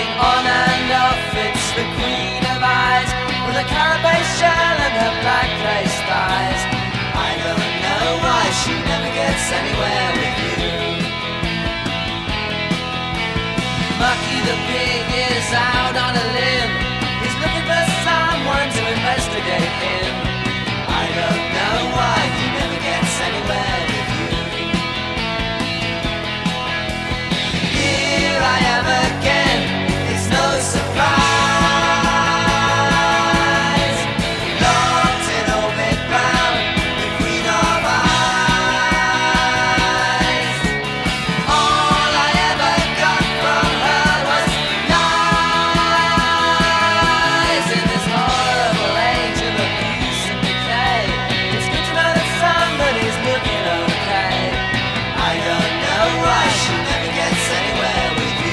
Blinking on and off, it's the queen of eyes, with a carapace shell and her black lace thighs. I don't know why she never gets anywhere with you. Mucky the pig is out on a limb. He's looking for someone to investigate him. I don't know why he never gets anywhere with you. Here I am again, it's no surprise. Locked in orbit round the queen of eyes. All I ever got from her was lies. In this horrible age of abuse and decay, it's good to know that somebody's looking okay. I don't know why she never gets anywhere with you.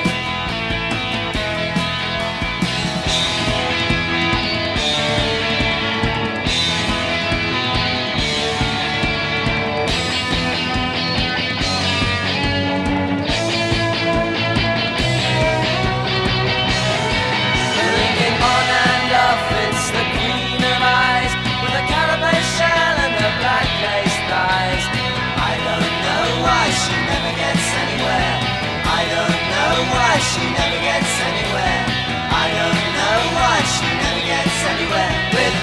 Blinking on and off, it's the queen of eyes, with a carapace shell and her black lace thighs. I don't know why she never gets anywhere. I don't know why she never gets anywhere. I don't know why she never gets anywhere with